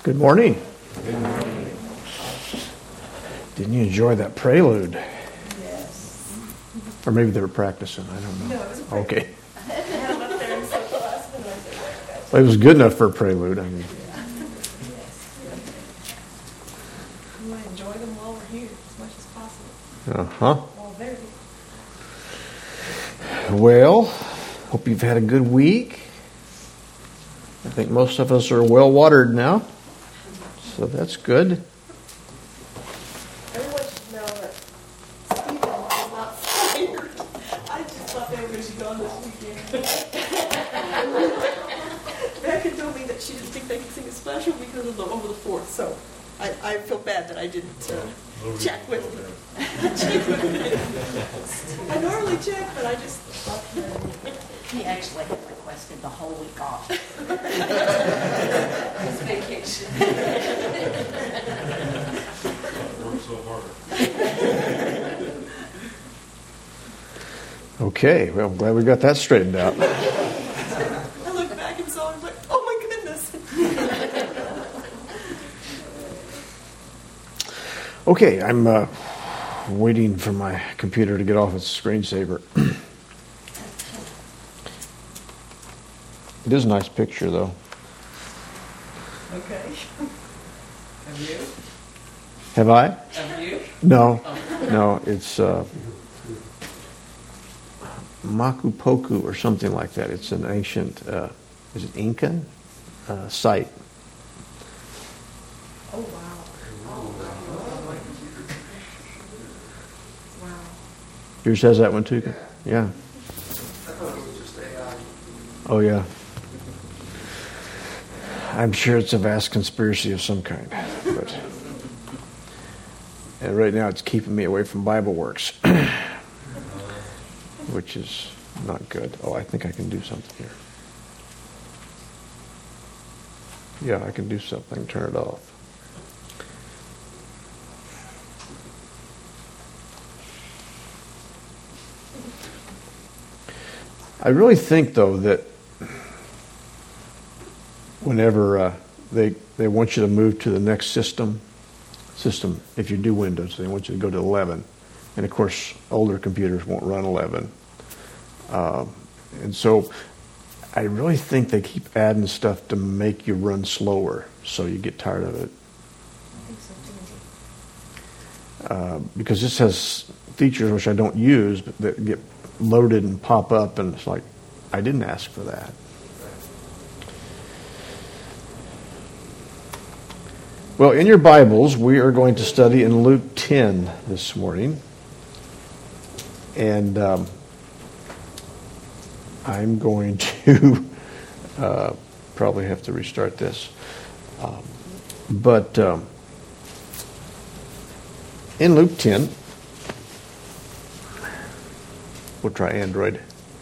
Good morning. Good morning. Didn't you enjoy that prelude? Yes. Or maybe they were practicing. I don't know. No, it was a prelude. Okay. I had them up there in so class, and I said, Well, it was good enough for a prelude. I mean, we want to enjoy them while we're here as much as possible. While they're here. Well, hope you've had a good week. I think most of us are well watered now, so that's good. Everyone should know that Stephen is not fired. I just thought they were going to be gone this weekend. Becca told me that she didn't think they could sing a special because of the over the 4th, so I feel bad that I didn't check with me. I normally check, but I just thought, He actually had requested the whole week off. His vacation. Worked so hard. Okay, well, I'm glad we got that straightened out. I looked back and saw him like, oh my goodness. Okay, I'm waiting for my computer to get off its screensaver. It is a nice picture, though. Okay. Have you? Have I? Have you? No. No, it's Makupoku or something like that. It's an ancient, is it Incan site. Oh, wow. Wow. Yours has that one too? Yeah. Oh, yeah. I'm sure it's a vast conspiracy of some kind. And right now it's keeping me away from Bible Works, which is not good. Oh, I think I can do something here. Yeah, I can do something. Turn it off. I really think, though, that whenever they want you to move to the next system, if you do Windows, they want you to go to 11. And, of course, older computers won't run 11. And so I really think they keep adding stuff to make you run slower so you get tired of it. I think so too. Because this has features which I don't use, but that get loaded and pop up, and it's like, I didn't ask for that. Well, in your Bibles, we are going to study in Luke 10 this morning. And I'm going to probably have to restart this. But in Luke 10, we'll try Android.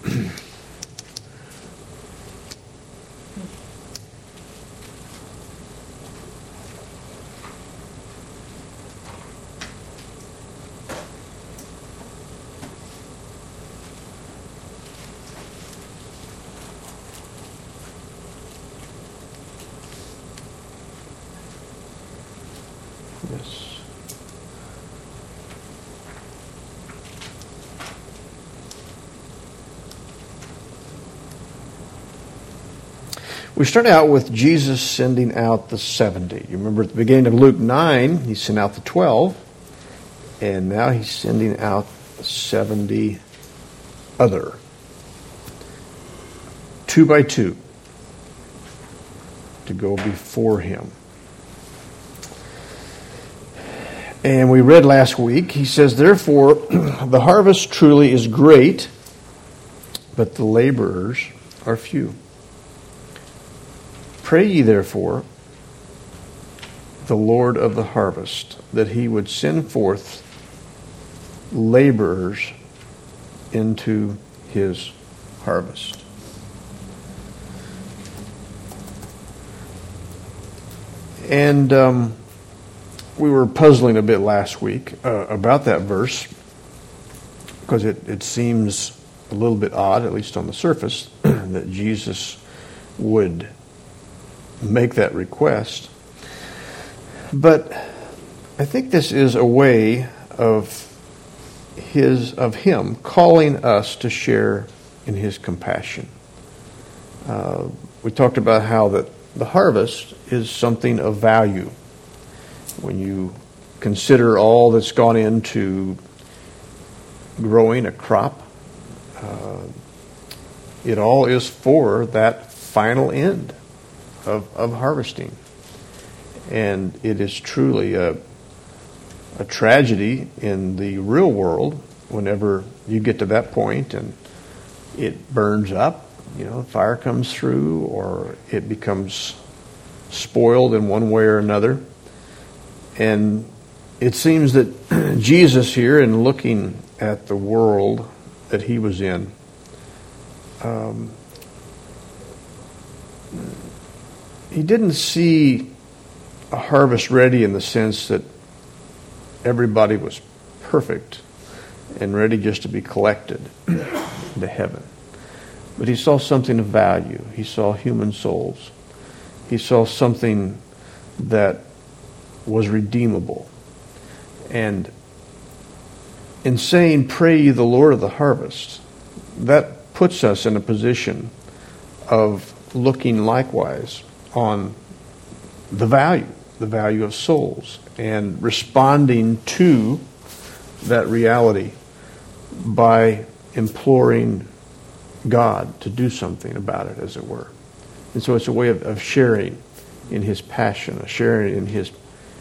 Yes. We start out with Jesus sending out the 70. You remember at the beginning of Luke 9, he sent out the 12, and now he's sending out the 70 other, 2 by 2, to go before him. And we read last week, he says, therefore, the harvest truly is great, but the laborers are few. Pray ye therefore the Lord of the harvest, that he would send forth laborers into his harvest. And we were puzzling a bit last week about that verse, because it seems a little bit odd, at least on the surface, that Jesus would make that request. But I think this is a way of him calling us to share in his compassion. We talked about how that the harvest is something of value. When you consider all that's gone into growing a crop, it all is for that final end of harvesting. And it is truly a tragedy in the real world whenever you get to that point and it burns up, fire comes through, or it becomes spoiled in one way or another. And it seems that Jesus here, in looking at the world that he was in, he didn't see a harvest ready in the sense that everybody was perfect and ready just to be collected into heaven. But he saw something of value. He saw human souls. He saw something that was redeemable. And in saying, "Pray ye the Lord of the harvest," that puts us in a position of looking likewise on the value of souls, and responding to that reality by imploring God to do something about it, as it were. And so it's a way of sharing in his passion, sharing in his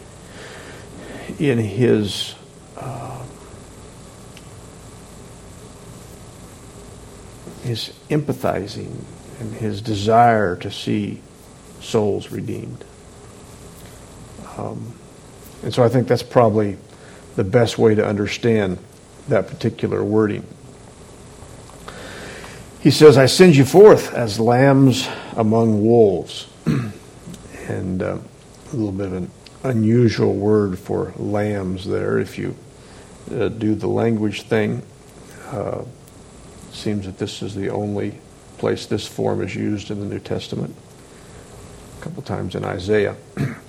empathizing and his desire to see souls redeemed. And so I think that's probably the best way to understand that particular wording. He says, "I send you forth as lambs among wolves." And a little bit of an unusual word for lambs there. If you do the language thing, it seems that this is the only place this form is used in the New Testament. A couple times in Isaiah.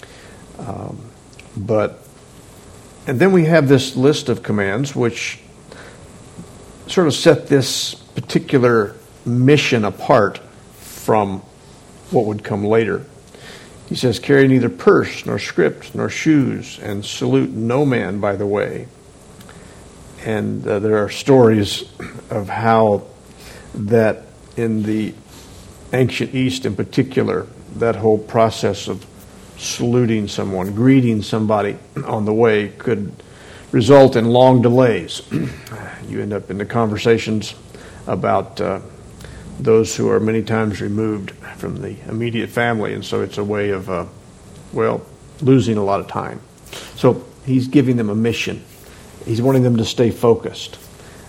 And then we have this list of commands which sort of set this particular mission apart from what would come later. He says, "Carry neither purse, nor script, nor shoes, and salute no man by the way." And there are stories of how that in the ancient East in particular, that whole process of saluting someone, greeting somebody on the way could result in long delays. You end up in the conversations about those who are many times removed from the immediate family, and so it's a way of, losing a lot of time. So he's giving them a mission. He's wanting them to stay focused.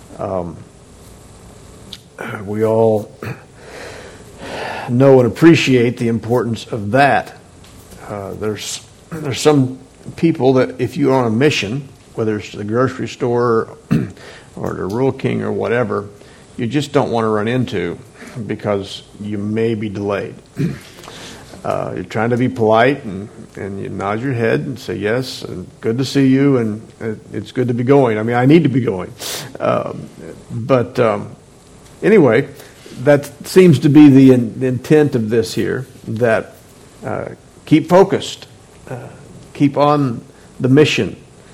We all know and appreciate the importance of that. There's some people that if you're on a mission, whether it's to the grocery store or to Rural King or whatever, you just don't want to run into because you may be delayed. You're trying to be polite and you nod your head and say yes, and good to see you, and it's good to be going. I mean, I need to be going. Anyway, that seems to be the intent of this here, that keep focused, keep on the mission,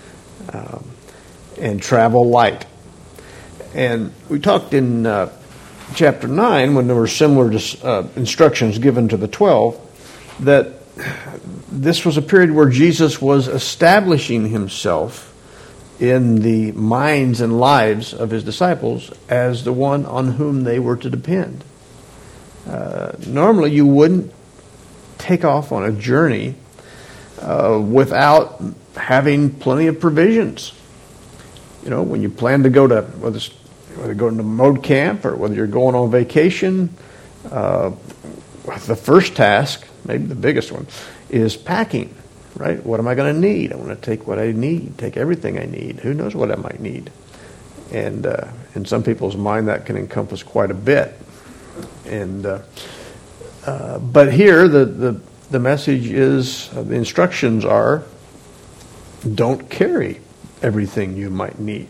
and travel light. And we talked in chapter 9, when there were similar instructions given to the 12, that this was a period where Jesus was establishing himself in the minds and lives of his disciples as the one on whom they were to depend. Normally you wouldn't take off on a journey without having plenty of provisions. You know, when you plan to go to, whether going to mode camp or whether you're going on vacation, the first task, maybe the biggest one, is packing, right? What am I going to need? I want to take what I need, take everything I need. Who knows what I might need? And in some people's mind, that can encompass quite a bit. And but here, the message is, the instructions are, don't carry everything you might need.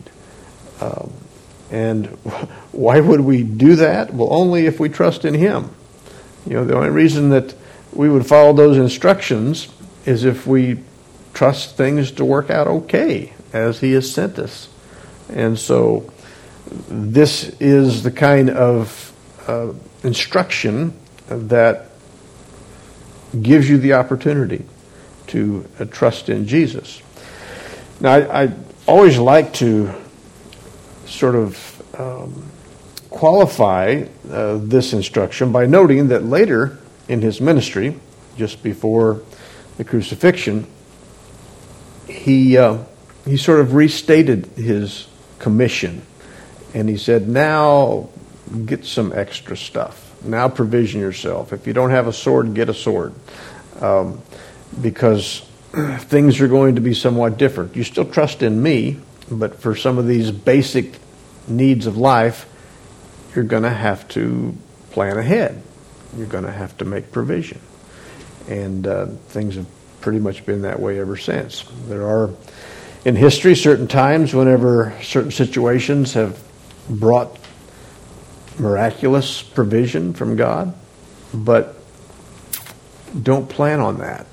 And why would we do that? Well, only if we trust in Him. The only reason that we would follow those instructions is if we trust things to work out okay as He has sent us. And so this is the kind of instruction that gives you the opportunity to trust in Jesus. Now, I always like to sort of qualify this instruction by noting that later in His ministry, just before the crucifixion, he sort of restated His commission. And He said, now get some extra stuff. Now provision yourself. If you don't have a sword, get a sword. Because things are going to be somewhat different. You still trust in me, but for some of these basic needs of life, you're going to have to plan ahead. You're going to have to make provision. And things have pretty much been that way ever since. There are, in history, certain times whenever certain situations have brought miraculous provision from God, but don't plan on that.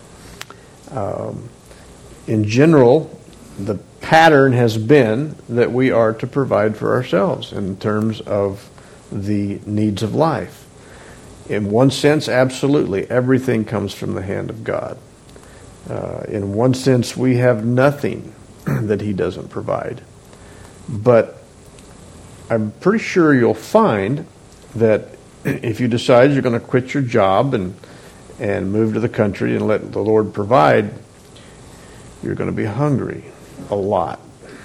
In general, the pattern has been that we are to provide for ourselves in terms of the needs of life. In one sense, absolutely, everything comes from the hand of God. In one sense, we have nothing that He doesn't provide. But I'm pretty sure you'll find that if you decide you're going to quit your job and move to the country and let the Lord provide, you're going to be hungry a lot.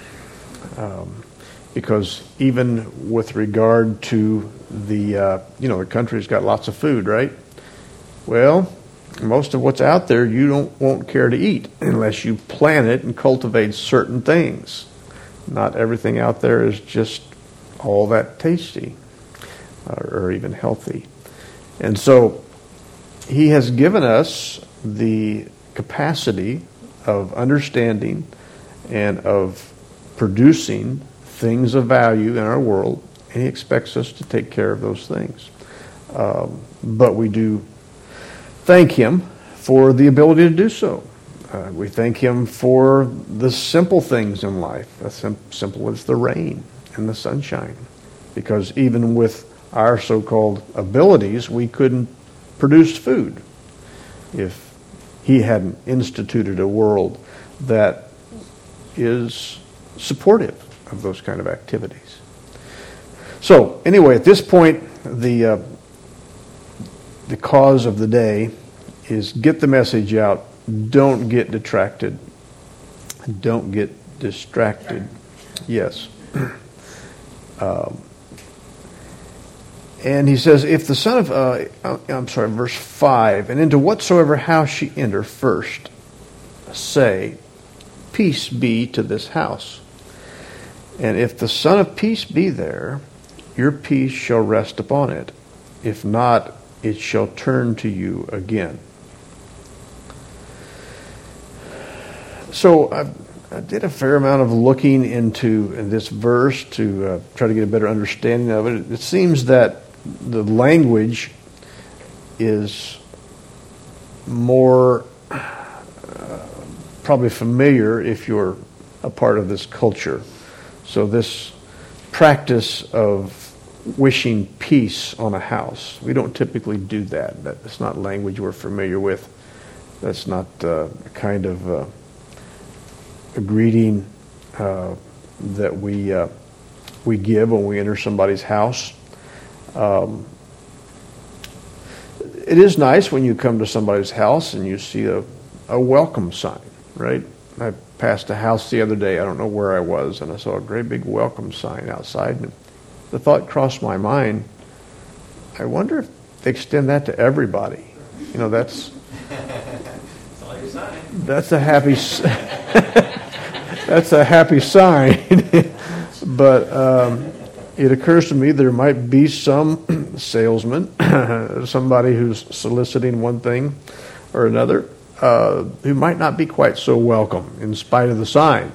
Because even with regard to the country's got lots of food, right? Well, most of what's out there you won't care to eat unless you plant it and cultivate certain things. Not everything out there is just all that tasty or even healthy. And so He has given us the capacity of understanding and of producing things of value in our world, and He expects us to take care of those things. But we do thank Him for the ability to do so. We thank Him for the simple things in life, as simple as the rain and the sunshine. Because even with our so-called abilities, we couldn't produce food if He hadn't instituted a world that is supportive of those kind of activities. So, anyway, at this point, the cause of the day is get the message out. Don't get detracted. Don't get distracted. Yes. And he says, if the son of, verse 5, and into whatsoever house ye enter first, say, peace be to this house. And if the Son of Peace be there, your peace shall rest upon it. If not, it shall turn to you again. So I did a fair amount of looking into this verse to try to get a better understanding of it. It seems that the language is more probably familiar if you're a part of this culture. So this practice of wishing peace on a house, we don't typically do that. That's not language we're familiar with. That's not a kind of a greeting that we give when we enter somebody's house. It is nice when you come to somebody's house and you see a welcome sign, right? I passed a house the other day, I don't know where I was, and I saw a great big welcome sign outside. And the thought crossed my mind, I wonder if they extend that to everybody. You know, that's a happy that's a happy sign. But it occurs to me there might be some salesman, somebody who's soliciting one thing or another, who might not be quite so welcome in spite of the sign.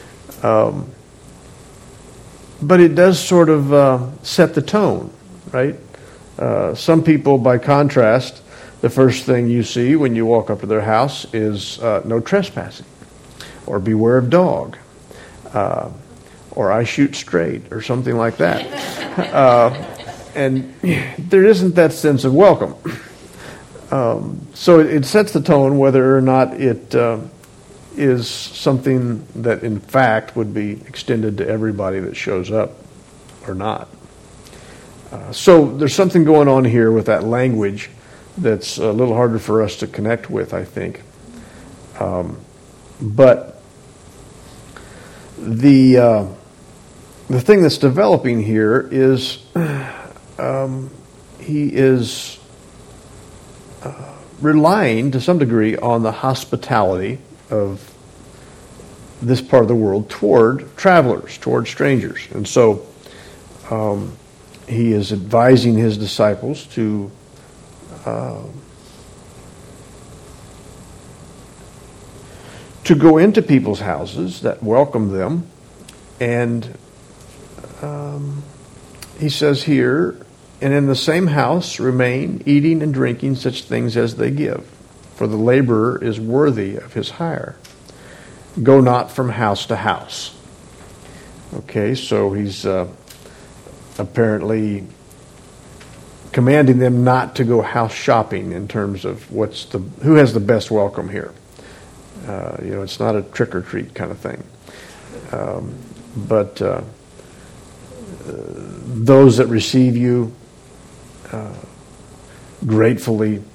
But it does sort of set the tone, right? Some people, by contrast, the first thing you see when you walk up to their house is no trespassing, or beware of dog, or I shoot straight, or something like that. And there isn't that sense of welcome. So it sets the tone whether or not it is something that in fact would be extended to everybody that shows up or not. So there's something going on here with that language that's a little harder for us to connect with, I think. But the thing that's developing here is he is relying to some degree on the hospitality of this part of the world toward travelers, toward strangers. And so he is advising his disciples to go into people's houses that welcome them. And he says here, and in the same house remain, eating and drinking such things as they give, for the laborer is worthy of his hire. Go not from house to house. Okay, so he's apparently commanding them not to go house shopping in terms of who has the best welcome here. It's not a trick or treat kind of thing. But those that receive you gratefully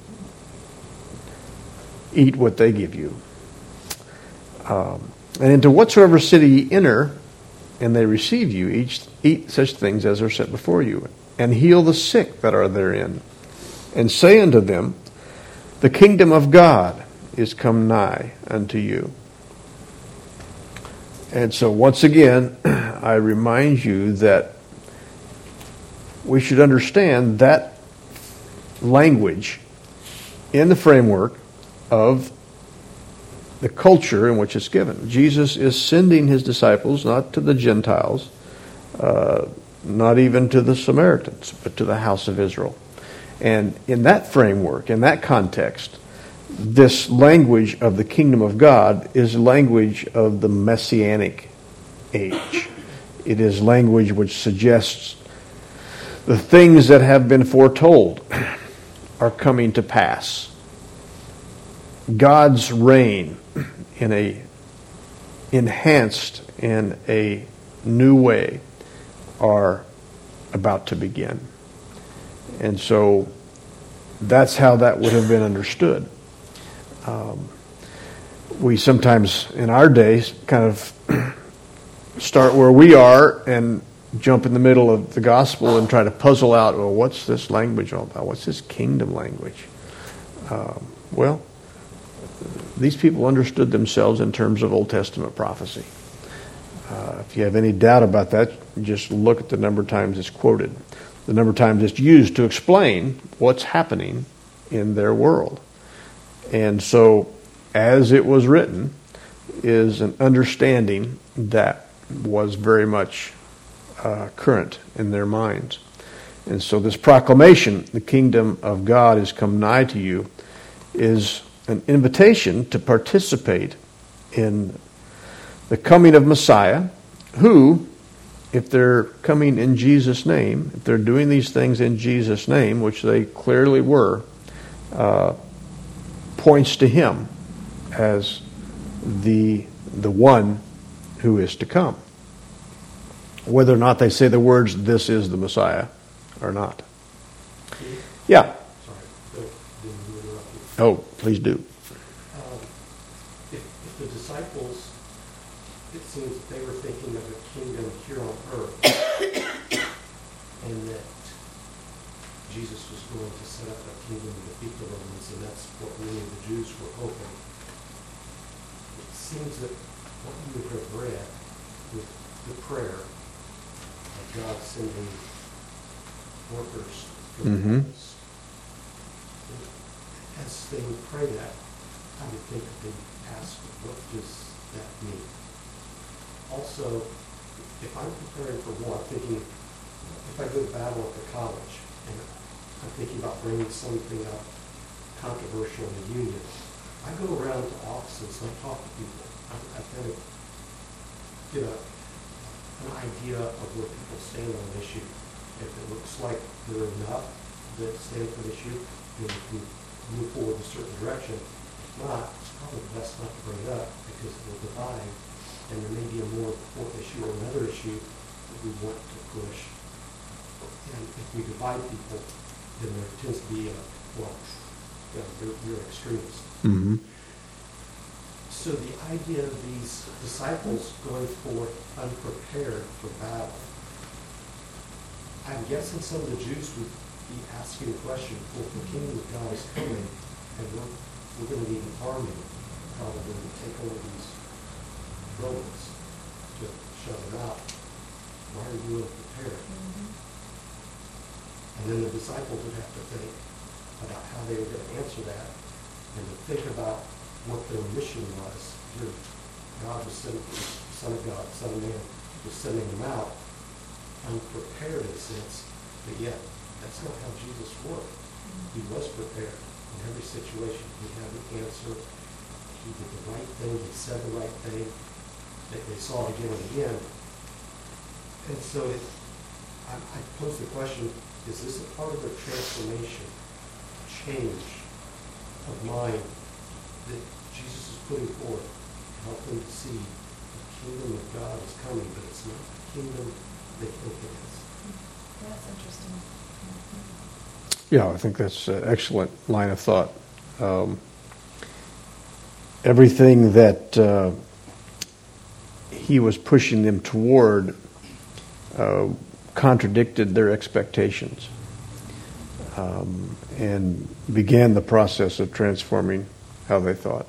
eat what they give you. And into whatsoever city ye enter, and they receive you, eat such things as are set before you, and heal the sick that are therein, and say unto them, the kingdom of God is come nigh unto you. And so once again, I remind you that we should understand that language in the framework of the culture in which it's given. Jesus is sending his disciples not to the Gentiles, not even to the Samaritans, but to the house of Israel. And in that framework, in that context, this language of the kingdom of God is language of the messianic age. It is language which suggests the things that have been foretold are coming to pass. God's reign in a enhanced in a new way are about to begin. And so that's how that would have been understood. We sometimes in our days kind of start where we are and jump in the middle of the gospel and try to puzzle out, well, what's this language all about? What's this kingdom language? Well, these people understood themselves in terms of Old Testament prophecy. If you have any doubt about that, just look at the number of times it's quoted, the number of times it's used to explain what's happening in their world. And so, as it was written, is an understanding that was very much current in their minds. And so this proclamation, the kingdom of God is come nigh to you, is an invitation to participate in the coming of Messiah, who, if they're coming in Jesus' name, if they're doing these things in Jesus' name, which they clearly were, points to him as the one who is to come. Whether or not they say the words, this is the Messiah, or not. Yeah. Sorry, didn't mean to interrupt you. Oh, please do. If the disciples, it seems that they were thinking of a kingdom here on earth, and that Jesus was going to set up a kingdom and defeat the Romans, and that's what many of the Jews were hoping. It seems that what you have read with the prayer of God sending workers for the Romans, as they would pray that, I would think that they ask, what does that mean? Also, if I'm preparing for war, I'm thinking, if I go to battle at the college, and I'm thinking about bringing something up controversial in the union, I go around to offices and I talk to people. I kind of get an idea of where people stand on an issue. If it looks like there are enough that stand for the issue, then we can move forward in a certain direction. If not, it's probably best not to bring it up because it will divide, and there may be a more important issue or another issue that we want to push. And if we divide people, then there tends to be you're extremists. Mm-hmm. So the idea of these disciples going forth unprepared for battle, I'm guessing some of the Jews would be asking the question, well, if the kingdom of God is coming, and we're going to need an army probably to take over these Romans to shut them out, why are you unprepared? And then the disciples would have to think about how they were going to answer that, and to think about what their mission was. Here, God was sending, Son of God, Son of Man, was sending them out unprepared in a sense, but yet that's not how Jesus worked. He was prepared in every situation. He had an answer. He did the right thing. He said the right thing. They saw it again and again. And so I pose the question, is this a part of a transformation, change of mind that Jesus is putting forth to help them to see the kingdom of God is coming, but it's not the kingdom they think it is? That's interesting. Yeah, I think that's an excellent line of thought. Everything that he was pushing them toward contradicted their expectations, and began the process of transforming how they thought.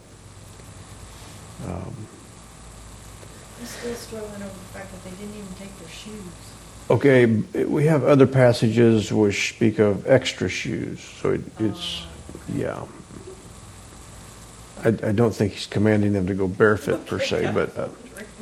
I'm still struggling over the fact that they didn't even take their shoes. Okay, we have other passages which speak of extra shoes, so it's, yeah. I don't think he's commanding them to go barefoot per se, but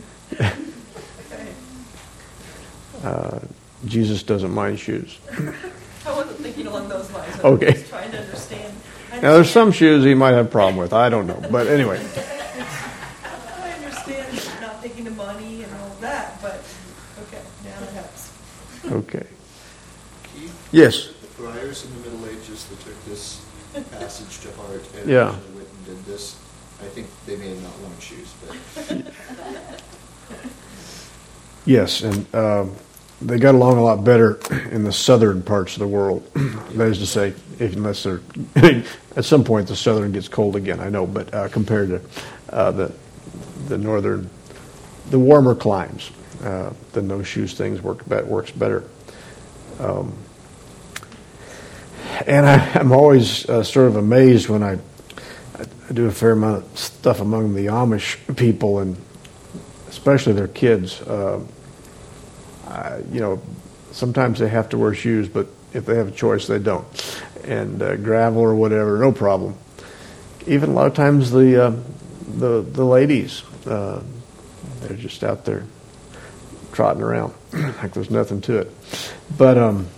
Jesus doesn't mind shoes. I wasn't thinking along those lines. I was Okay. just trying to understand. Now, there's some shoes he might have a problem with. I don't know, but anyway. I understand not thinking of money and all that, but okay, now it helps. Okay. Keith? Yes. The friars in the Middle Ages that took this passage to heart and Yeah. actually went and did this, I think they may have not worn shoes, but Yes, and they got along a lot better in the southern parts of the world. That is to say, unless they're at some point the southern gets cold again. I know, but compared to the northern, the warmer climes, the no shoes things works better. And I'm always sort of amazed when I do a fair amount of stuff among the Amish people, and especially their kids. Sometimes they have to wear shoes, but if they have a choice, they don't. And gravel or whatever, no problem. Even a lot of times the ladies, they're just out there trotting around like there's nothing to it. But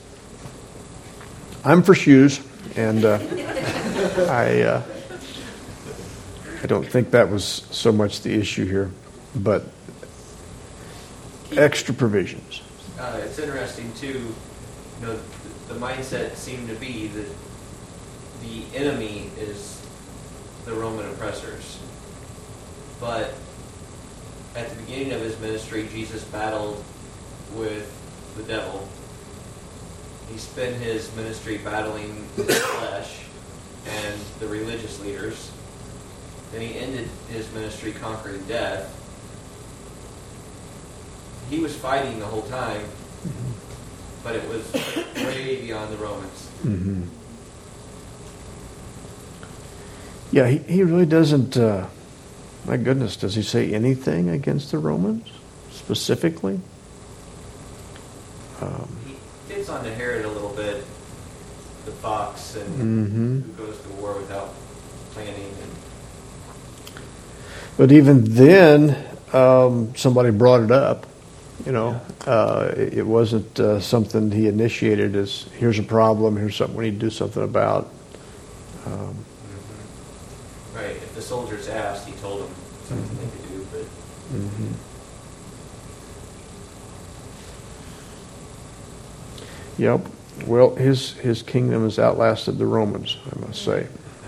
I'm for shoes, and I don't think that was so much the issue here, but extra provisions. It's interesting too, the mindset seemed to be that the enemy is the Roman oppressors. But at the beginning of his ministry, Jesus battled with the devil. He spent his ministry battling the flesh and the religious leaders. Then he ended his ministry conquering death. He was fighting the whole time, but it was way beyond the Romans. Mm-hmm. Yeah, he really doesn't, my goodness, does he say anything against the Romans specifically? He gets on to Herod a little bit, the fox, and who goes to war without planning. And But even then, somebody brought it up. It wasn't something he initiated as, here's a problem, here's something we need to do something about. Right, if the soldiers asked, he told them something they could do, but... Mm-hmm. Yep. Well, his kingdom has outlasted the Romans, I must say.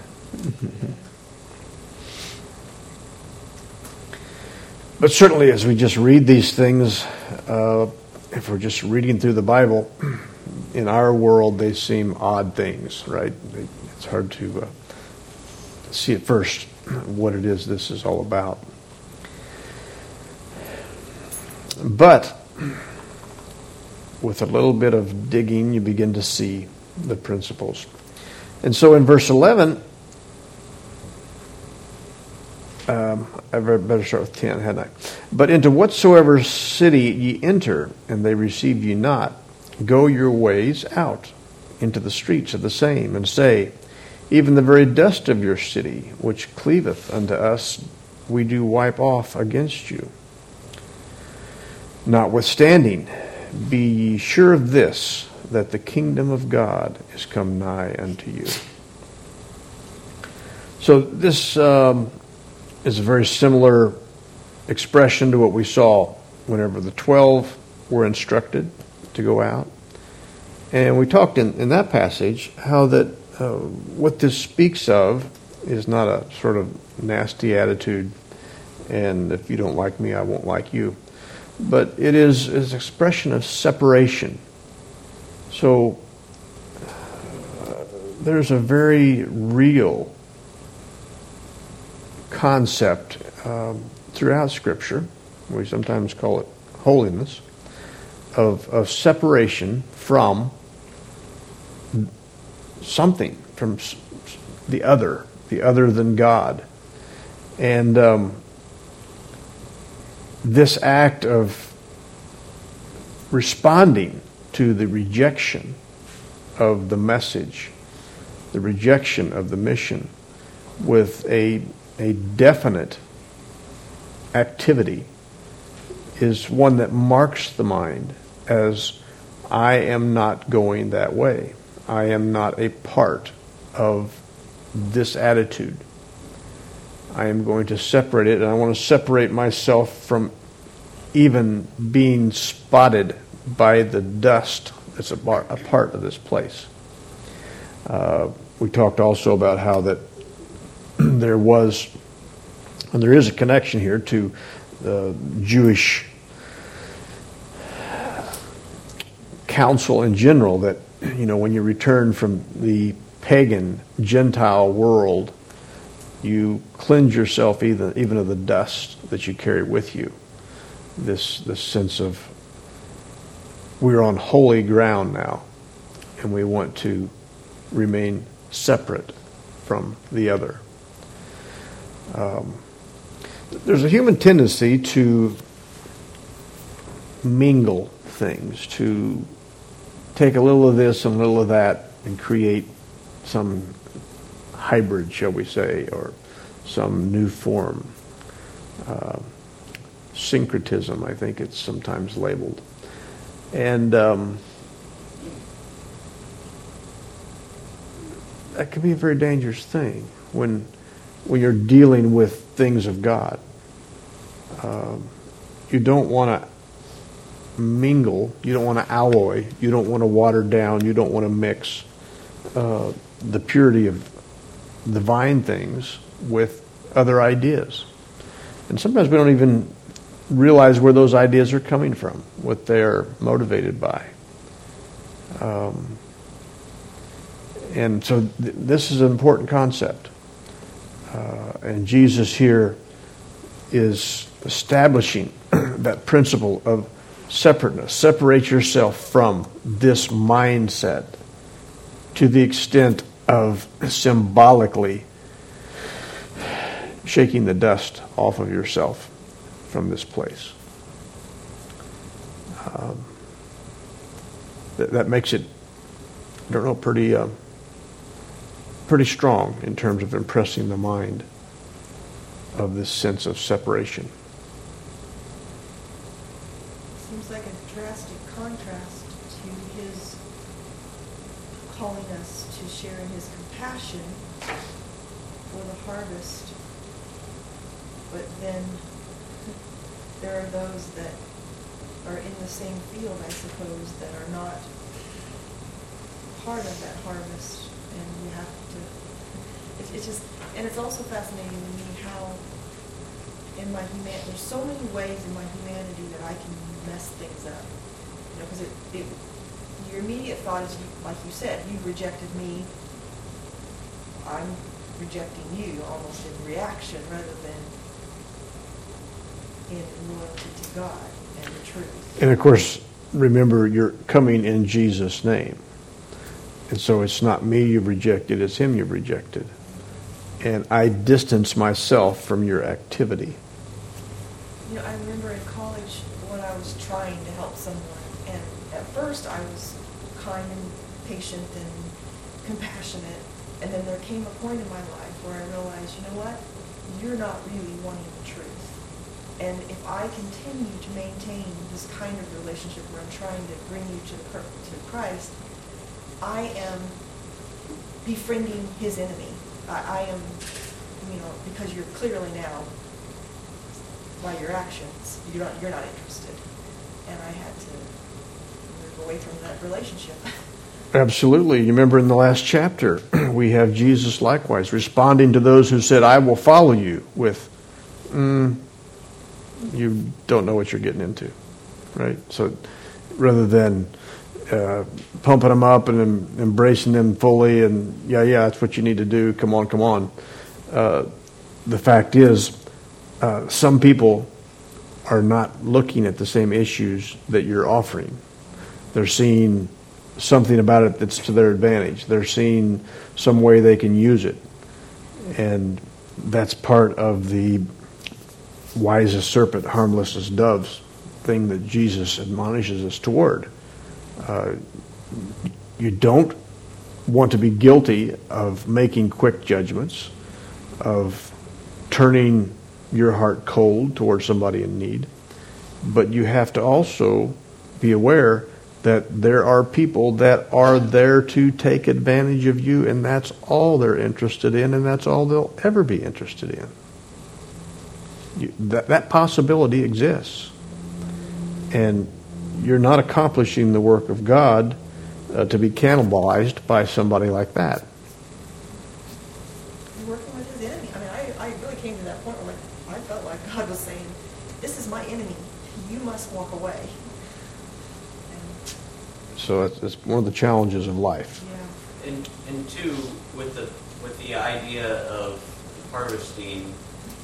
But certainly, as we just read these things, if we're just reading through the Bible, in our world they seem odd things, right? It's hard to see at first what it is this is all about. But with a little bit of digging, you begin to see the principles. And so in verse 11, I better start with 10, hadn't I? But into whatsoever city ye enter, and they receive you not, go your ways out into the streets of the same, and say, even the very dust of your city, which cleaveth unto us, we do wipe off against you. Notwithstanding, be ye sure of this, that the kingdom of God is come nigh unto you. So this is a very similar expression to what we saw whenever the 12 were instructed to go out. And we talked in that passage how that what this speaks of is not a sort of nasty attitude, and if you don't like me, I won't like you. But it is an expression of separation. So there's a very real concept throughout Scripture, we sometimes call it holiness, of separation from something, from the other than God. And this act of responding to the rejection of the message, the rejection of the mission, with a definite activity is one that marks the mind as, I am not going that way. I am not a part of this attitude. I am going to separate it, and I want to separate myself from even being spotted by the dust that's a part of this place. We talked also about how that there was, and there is a connection here to the Jewish council in general, that, when you return from the pagan Gentile world, you cleanse yourself even of the dust that you carry with you. This sense of, we're on holy ground now, and we want to remain separate from the other. There's a human tendency to mingle things, to take a little of this and a little of that and create some hybrid, shall we say, or some new form. Syncretism, I think it's sometimes labeled. And that can be a very dangerous thing when you're dealing with things of God. You don't want to mingle, you don't want to alloy, you don't want to water down, you don't want to mix the purity of divine things with other ideas. And sometimes we don't even realize where those ideas are coming from, what they're motivated by. And so this is an important concept. And Jesus here is establishing that principle of separateness. Separate yourself from this mindset to the extent of symbolically shaking the dust off of yourself from this place. That makes it, I don't know, pretty strong in terms of impressing the mind. of this sense of separation. Seems like a drastic contrast to his calling us to share in his compassion for the harvest. But then there are those that are in the same field, I suppose, that are not part of that harvest. And you have to, it's just, and it's also fascinating to me how in my humanity, there's so many ways in my humanity that I can mess things up. You know, because your immediate thought is, like you said, you've rejected me, I'm rejecting you, almost in reaction rather than in loyalty to God and the truth. And of course, remember, you're coming in Jesus' name. And so it's not me you've rejected, it's him you've rejected. And I distance myself from your activity. You know, I remember in college when I was trying to help someone, and at first I was kind and patient and compassionate, and then there came a point in my life where I realized, you know what, you're not really wanting the truth. And if I continue to maintain this kind of relationship where I'm trying to bring you to Christ, I am befriending his enemy. I am, you know, because you're clearly now, by your actions, you're not interested. And I had to move away from that relationship. Absolutely. You remember in the last chapter, we have Jesus likewise responding to those who said, I will follow you, with, you don't know what you're getting into, right? So rather than pumping them up and embracing them fully and, yeah, that's what you need to do, come on. The fact is, some people are not looking at the same issues that you're offering. They're seeing something about it that's to their advantage. They're seeing some way they can use it. And that's part of the wise as serpent, harmless as doves thing that Jesus admonishes us toward. You don't want to be guilty of making quick judgments, of turning your heart cold towards somebody in need. But you have to also be aware that there are people that are there to take advantage of you, and that's all they're interested in, and that's all they'll ever be interested in. That possibility exists. And you're not accomplishing the work of God to be cannibalized by somebody like that. You're working with his enemy. I mean, I really came to that point where I felt like God was saying, this is my enemy. You must walk away. So it's one of the challenges of life. Yeah. And two, with the idea of harvesting,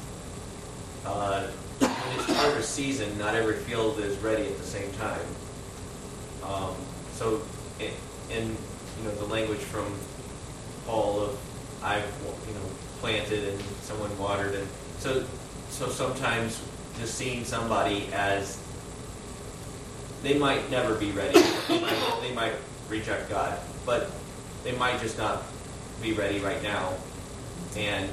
when it's harvest season, not every field is ready at the same time. So in the language from Paul of I've planted and someone watered, and so sometimes just seeing somebody as they might never be ready. They might reject God, but they might just not be ready right now. And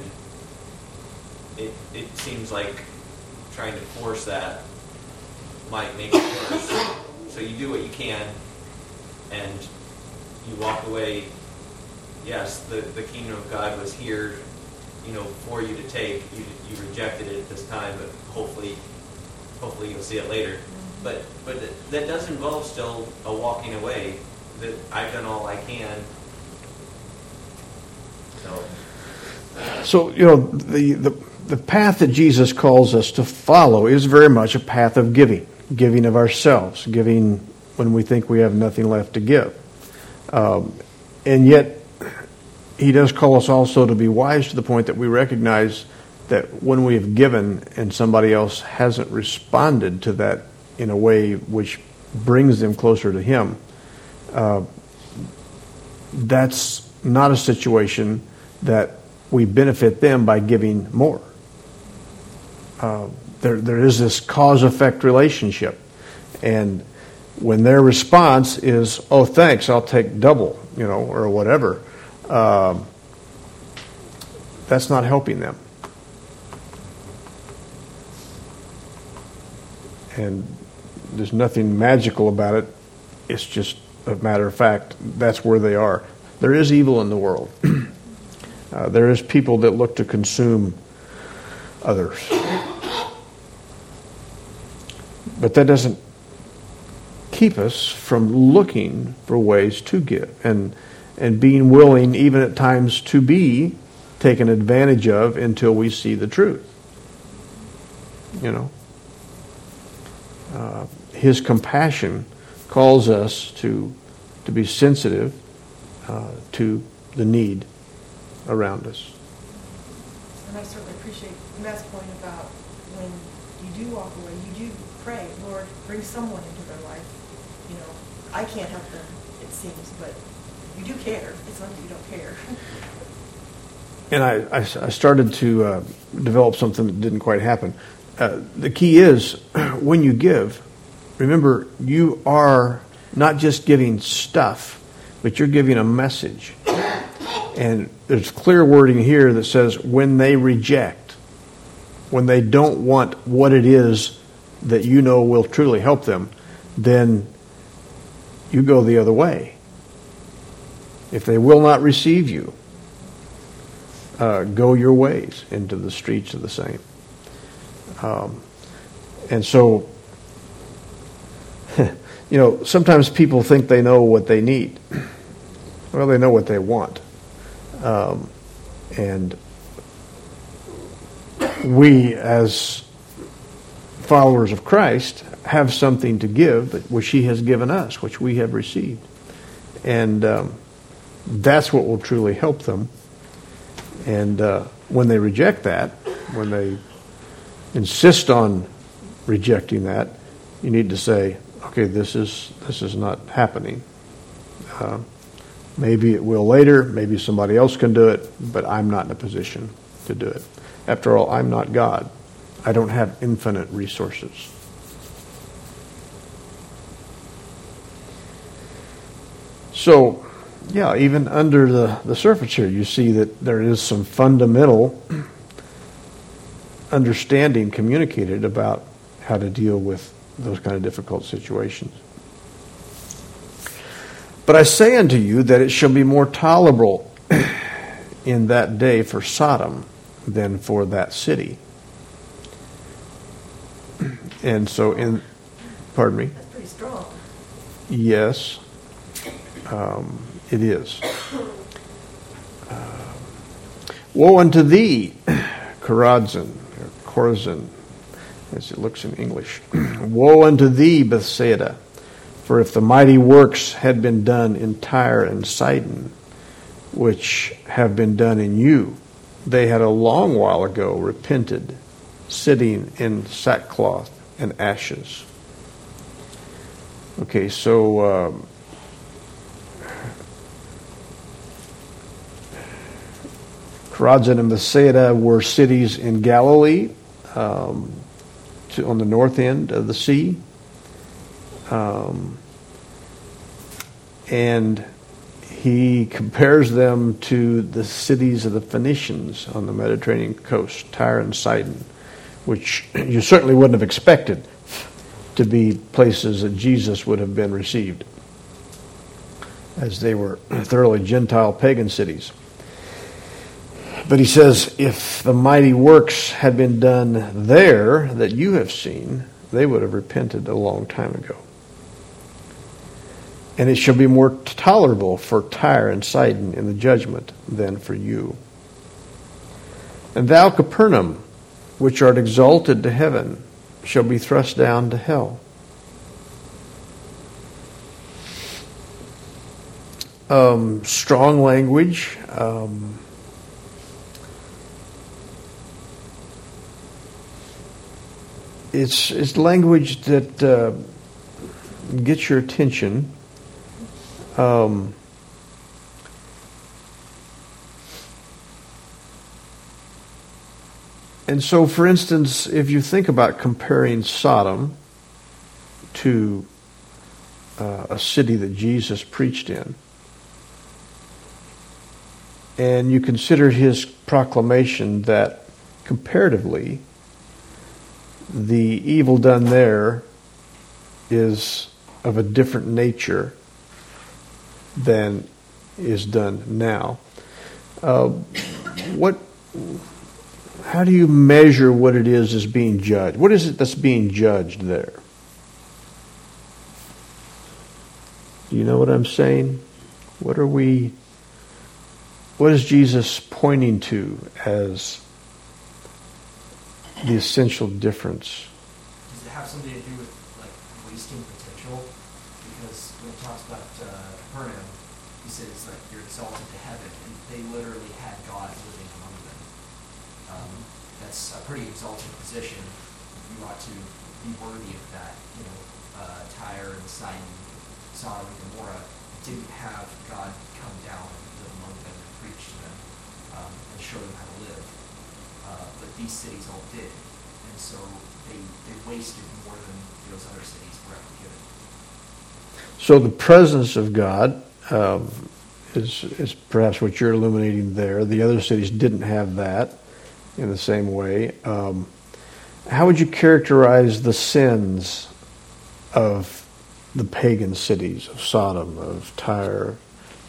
it seems like trying to force that might make it worse. So you do what you can, and you walk away. Yes, the kingdom of God was here, for you to take. You rejected it at this time, but hopefully you'll see it later. But that does involve still a walking away. That I've done all I can. So the path that Jesus calls us to follow is very much a path of giving of ourselves, giving when we think we have nothing left to give. And yet, he does call us also to be wise to the point that we recognize that when we have given and somebody else hasn't responded to that in a way which brings them closer to him, that's not a situation that we benefit them by giving more. There is this cause-effect relationship. And when their response is, oh, thanks, I'll take double, or whatever, that's not helping them. And there's nothing magical about it. It's just a matter of fact. That's where they are. There is evil in the world. There is people that look to consume others. But that doesn't keep us from looking for ways to give and being willing, even at times, to be taken advantage of until we see the truth. You know, His compassion calls us to be sensitive to the need around us. And I certainly appreciate Matt's point about when you do walk away, you do pray, Lord, bring someone into their life. You know, I can't help them, it seems, but you do care. It's not that you don't care. And I started to develop something that didn't quite happen. The key is, when you give, remember, you are not just giving stuff, but you're giving a message. And there's clear wording here that says, when they reject, when they don't want what it is that you know will truly help them, then you go the other way. If they will not receive you, go your ways into the streets of the same. And so, you know, sometimes people think they know what they need. Well, they know what they want. And we, as followers of Christ, have something to give, which He has given us, which we have received. And that's what will truly help them. And when they reject that, when they insist on rejecting that, you need to say, okay, this is not happening. Maybe it will later, maybe somebody else can do it, but I'm not in a position to do it. After all, I'm not God. I don't have infinite resources. So, yeah, even under the surface here, you see that there is some fundamental understanding communicated about how to deal with those kind of difficult situations. But I say unto you that it shall be more tolerable in that day for Sodom than for that city. And so pardon me? That's pretty strong. Yes, it is. Woe unto thee, Chorazin, or Chorazin, as it looks in English. Woe unto thee, Bethsaida, for if the mighty works had been done in Tyre and Sidon, which have been done in you, they had a long while ago repented, sitting in sackcloth and ashes. Okay, so Chorazin and Bethsaida were cities in Galilee, on the north end of the sea. And he compares them to the cities of the Phoenicians on the Mediterranean coast, Tyre and Sidon, which you certainly wouldn't have expected to be places that Jesus would have been received, as they were thoroughly Gentile pagan cities. But he says, if the mighty works had been done there that you have seen, they would have repented a long time ago. And it shall be more tolerable for Tyre and Sidon in the judgment than for you. And thou, Capernaum, which art exalted to heaven, shall be thrust down to hell. Strong language. It's language that gets your attention. And so, for instance, if you think about comparing Sodom to a city that Jesus preached in, and you consider his proclamation that comparatively the evil done there is of a different nature than is done now. How do you measure what it is as being judged? What is it that's being judged there? Do you know what I'm saying? What is Jesus pointing to as the essential difference? Does it have something to do with like wasting potential? Because when it talks about Capernaum, he says like you're exalted to heaven, and they literally had God living among them. That's a pretty exalted position. You ought to be worthy of that. You know, Tyre and Sidon, Sodom and Gomorrah didn't have God come down and live among them and preach to them and show them how to live. But these cities all did. And so they wasted more than those other cities were ever given. So the presence of God is perhaps what you're illuminating there. The other cities didn't have that in the same way. How would you characterize the sins of the pagan cities, of Sodom, of Tyre?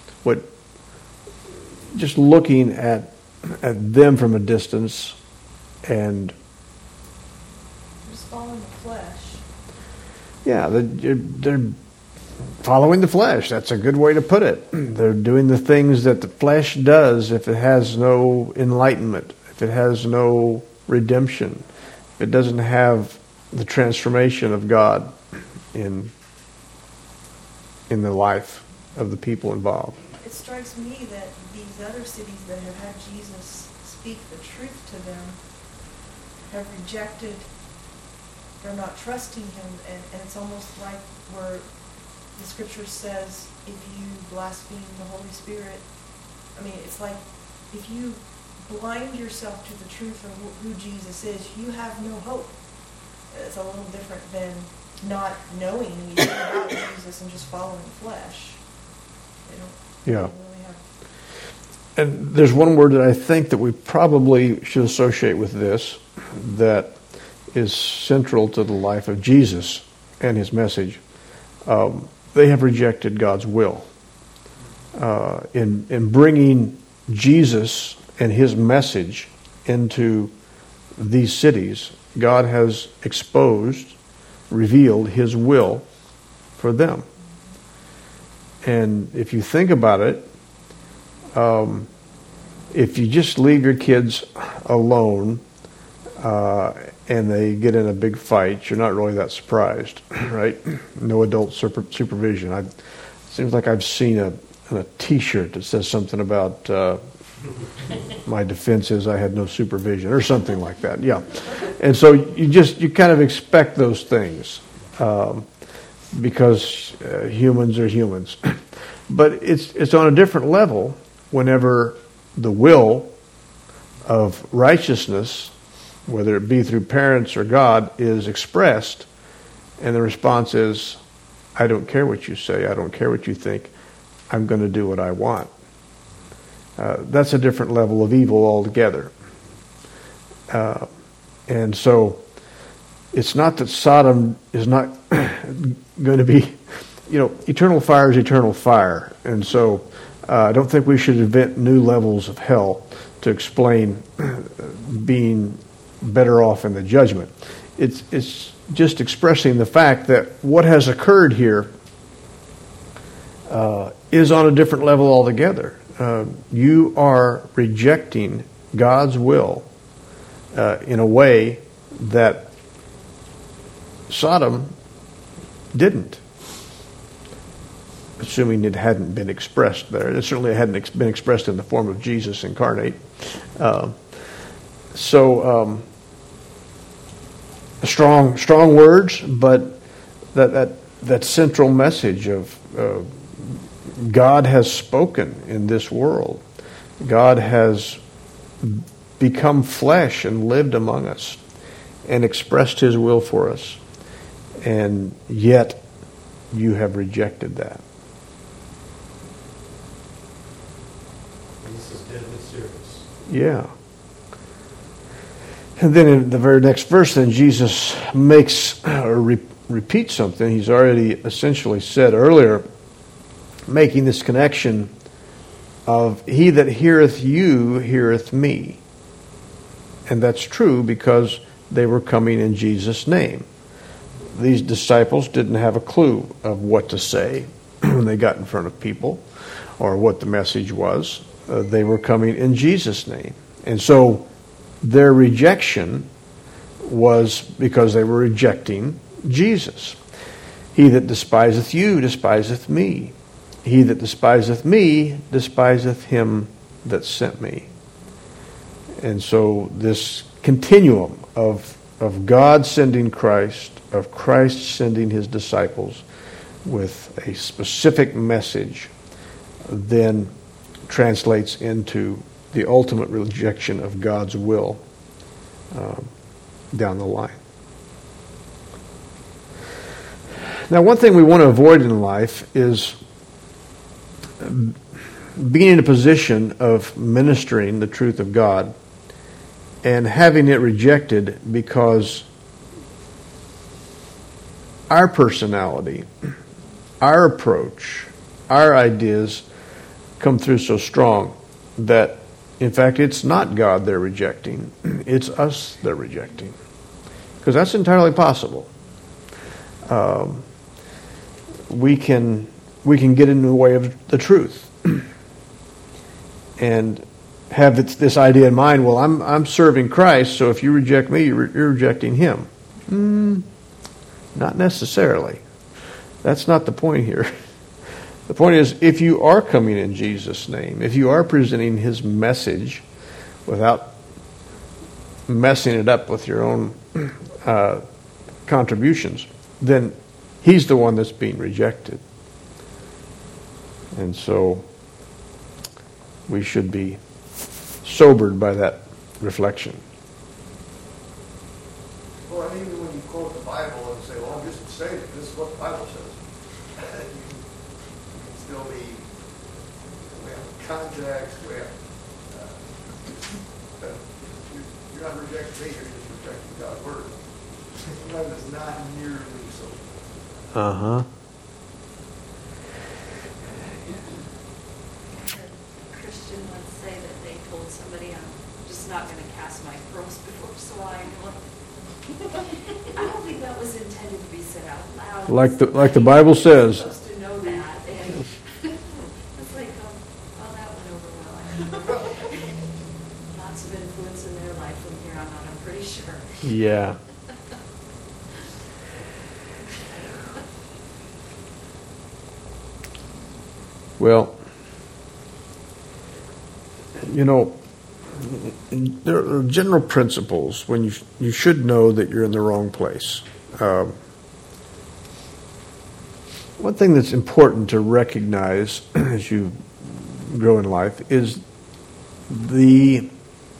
Just looking at them from a distance and Just following the flesh. yeah, they're following the flesh. That's a good way to put it. They're doing the things that the flesh does if it has no enlightenment, if it has no redemption, if it doesn't have the transformation of God in the life of the people involved. It strikes me that these other cities that have had Jesus speak the truth to them have rejected, they're not trusting him, and it's almost like where the scripture says, if you blaspheme the Holy Spirit, I mean, it's like if you blind yourself to the truth of who Jesus is, you have no hope. It's a little different than not knowing anything about Jesus and just following flesh. They don't really have. And there's one word that I think that we probably should associate with this that is central to the life of Jesus and his message. They have rejected God's will. In bringing Jesus and his message into these cities, God has revealed his will for them. And if you think about it, if you just leave your kids alone and they get in a big fight, you're not really that surprised, right? No adult supervision. It seems like I've seen a T-shirt that says something about my defense is I had no supervision or something like that. Yeah, and so you kind of expect those things because humans are humans, but it's on a different level whenever the will of righteousness, whether it be through parents or God, is expressed, and the response is, I don't care what you say, I don't care what you think, I'm going to do what I want. That's a different level of evil altogether. And so it's not that Sodom is not going to be, eternal fire is eternal fire. And so I don't think we should invent new levels of hell to explain being better off in the judgment. It's just expressing the fact that what has occurred here is on a different level altogether. You are rejecting God's will in a way that Sodom didn't, assuming it hadn't been expressed there. It certainly hadn't been expressed in the form of Jesus incarnate. Strong words, but that central message of God has spoken in this world. God has become flesh and lived among us and expressed his will for us. And yet you have rejected that. And this is deadly serious. Yeah. And then in the very next verse, then Jesus makes or repeats something he's already essentially said earlier, making this connection of he that heareth you heareth me. And that's true because they were coming in Jesus' name. These disciples didn't have a clue of what to say when they got in front of people or what the message was. They were coming in Jesus' name. And so their rejection was because they were rejecting Jesus. He that despiseth you despiseth me. He that despiseth me despiseth him that sent me. And so this continuum of God sending Christ, of Christ sending his disciples with a specific message, then translates into the ultimate rejection of God's will down the line. Now, one thing we want to avoid in life is being in a position of ministering the truth of God and having it rejected because our personality, our approach, our ideas come through so strong that, in fact, it's not God they're rejecting. It's us they're rejecting. Because that's entirely possible. We can get in the way of the truth and have this idea in mind, well, I'm serving Christ, so if you reject me, you're rejecting him. Not necessarily. That's not the point here. The point is, if you are coming in Jesus' name, if you are presenting his message without messing it up with your own contributions, then he's the one that's being rejected. And so we should be sobered by that reflection. Well, and even when you quote the Bible and say, well, I'm just saying it, this is what the Bible says. You can still be, we have context, we have, you're not rejecting me, you're just rejecting God's word. Sometimes it's not nearly so. Uh-huh. Christian, let's say that they told somebody, I'm just not going to cast my pearls before swine. I don't think that was intended to be said out loud. Like the Bible says. You're supposed to know that. And it's like, well, that went over well. Lots of influence in their life from here on out, I'm pretty sure. Yeah. Well, you know, there are general principles when you should know that you're in the wrong place. One thing that's important to recognize as you grow in life is the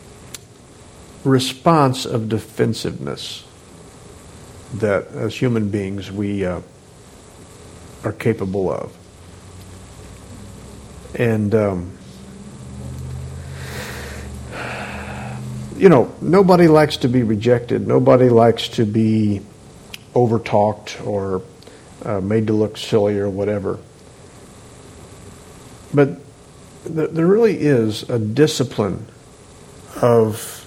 response of defensiveness that as human beings we are capable of. And, you know, nobody likes to be rejected. Nobody likes to be overtalked or made to look silly or whatever. But there really is a discipline of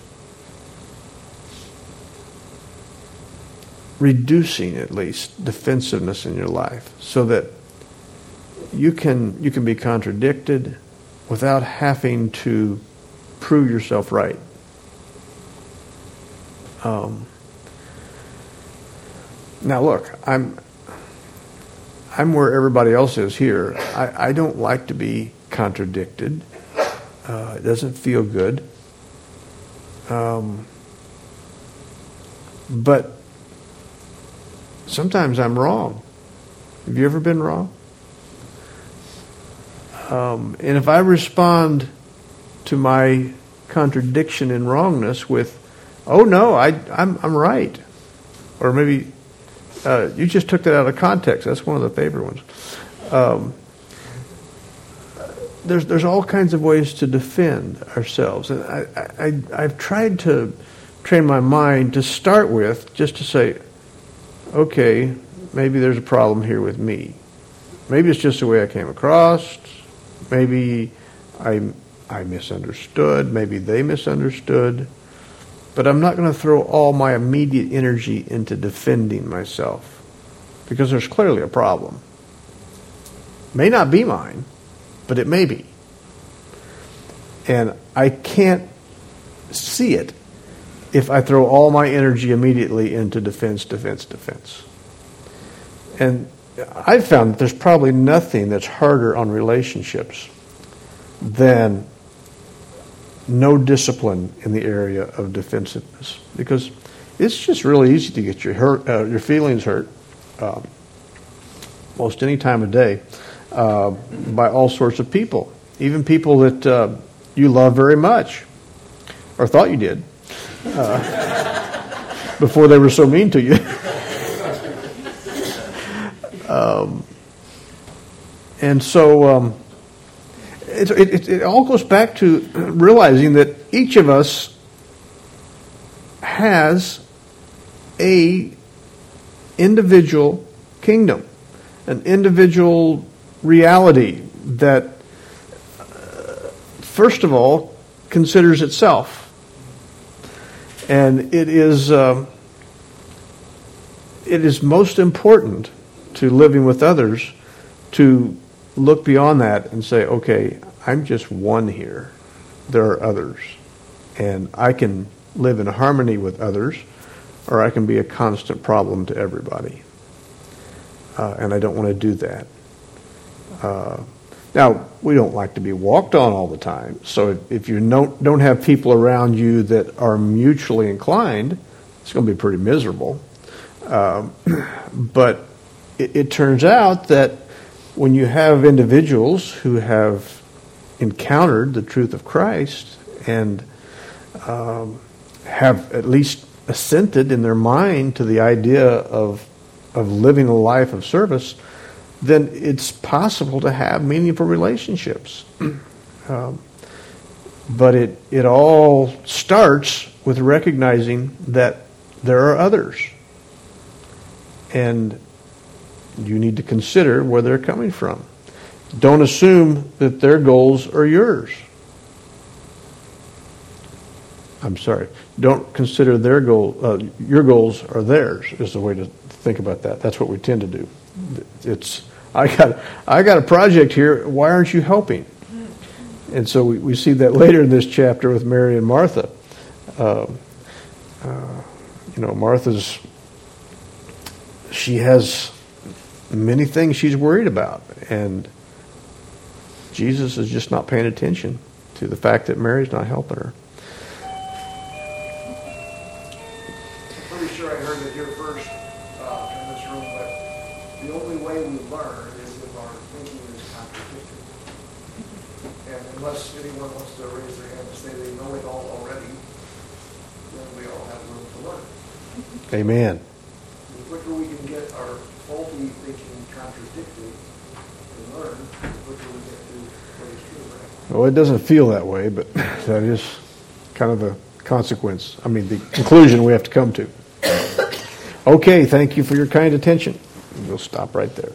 reducing, at least, defensiveness in your life so that you can be contradicted without having to prove yourself right. Now look, I'm where everybody else is here. I don't like to be contradicted. It doesn't feel good. But sometimes I'm wrong. Have you ever been wrong? And if I respond to my contradiction and wrongness with, "Oh no, I'm right," or maybe you just took that out of context. That's one of the favorite ones. There's all kinds of ways to defend ourselves, and I've tried to train my mind to start with, just to say, okay, maybe there's a problem here with me. Maybe it's just the way I came across. Maybe I misunderstood. Maybe they misunderstood. But I'm not going to throw all my immediate energy into defending myself, because there's clearly a problem. May not be mine, but it may be. And I can't see it if I throw all my energy immediately into defense. And I've found that there's probably nothing that's harder on relationships than no discipline in the area of defensiveness, because it's just really easy to get your feelings hurt most any time of day by all sorts of people, even people that you love very much or thought you did before they were so mean to you. And so it all goes back to realizing that each of us has a individual kingdom, an individual reality that, first of all, considers itself. And it is most important to living with others to look beyond that and say, okay, I'm just one here. There are others. And I can live in harmony with others, or I can be a constant problem to everybody. And I don't want to do that. Now, we don't like to be walked on all the time. So if you don't have people around you that are mutually inclined, it's going to be pretty miserable. But it turns out that when you have individuals who have encountered the truth of Christ and have at least assented in their mind to the idea of living a life of service, then it's possible to have meaningful relationships. But it all starts with recognizing that there are others. And you need to consider where they're coming from. Don't assume that their goals are yours. I'm sorry. Don't consider their your goals are theirs, is the way to think about that. That's what we tend to do. It's, I got a project here. Why aren't you helping? And so we see that later in this chapter with Mary and Martha. Martha's, she has many things she's worried about, and Jesus is just not paying attention to the fact that Mary's not helping her. I'm pretty sure I heard it here first in this room, but the only way we learn is if our thinking is contradictory. And unless anyone wants to raise their hand and say they know it all already, then we all have room to learn. Amen. The quicker we can get our faulty thinking contradicted and learn, the quicker we get to what is true, right? Well, it doesn't feel that way, but that is kind of the consequence. I mean, the conclusion we have to come to. Okay, thank you for your kind attention. We'll stop right there.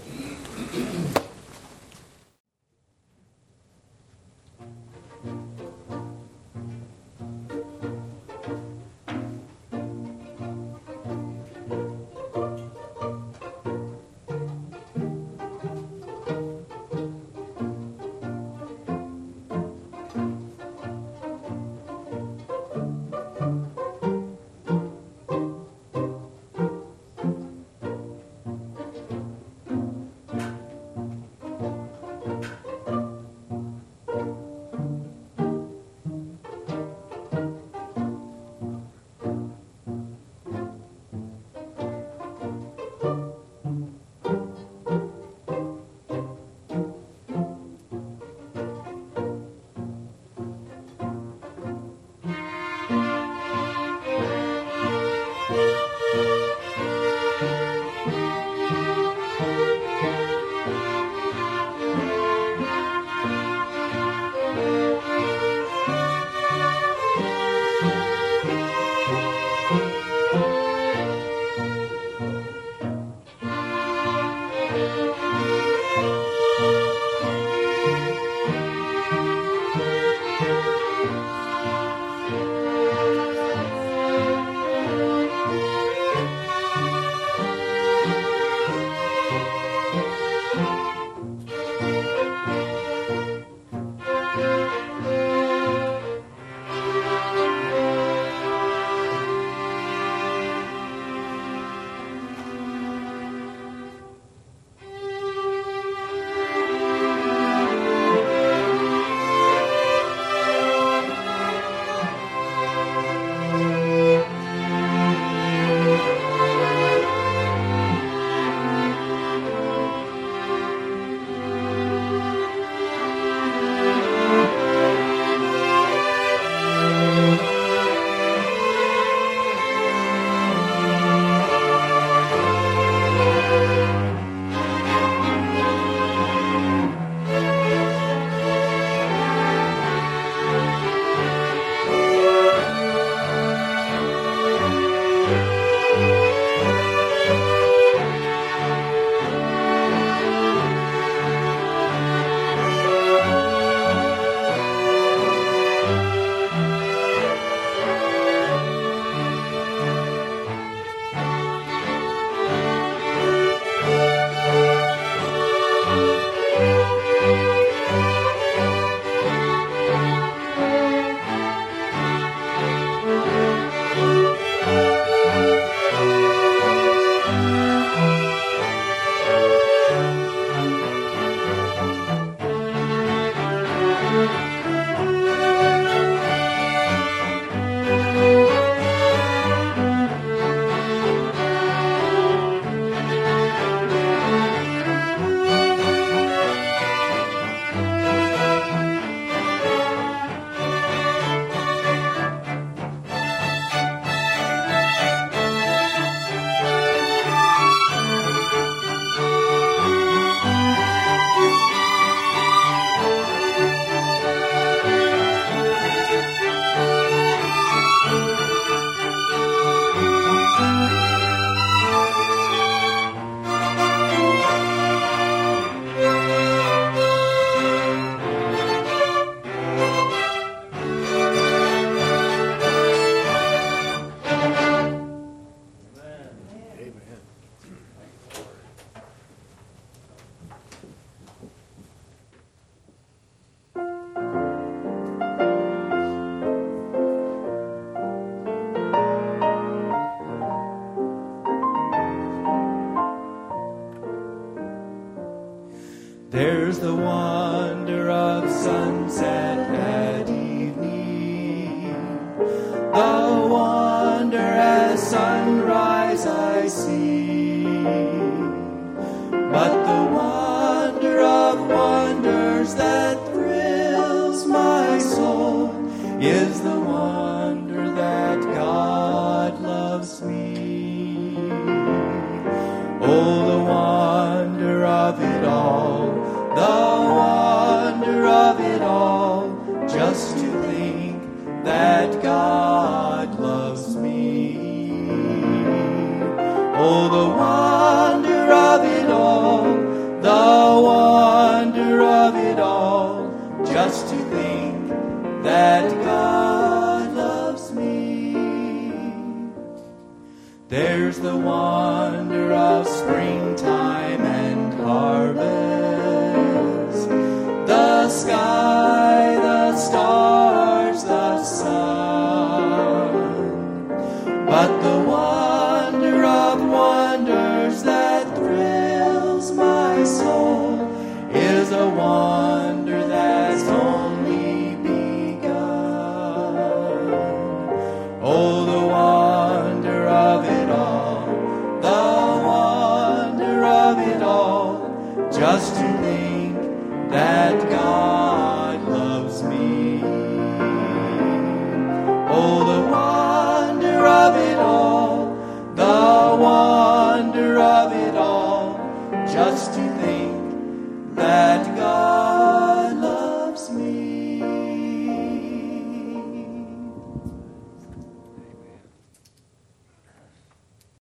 There's the wonder of sunset at evening, the wonder as sunrise I see. But the wonder of wonders that thrills my soul is the wonder that God loves me. Oh, the wonder of it all, the wonder of it all, just to think that God loves me. Oh, the wonder of it all, the wonder of it all, just to think that God loves me. There's the wonder of springtime and harvest, the sky, the stars, the sun, but the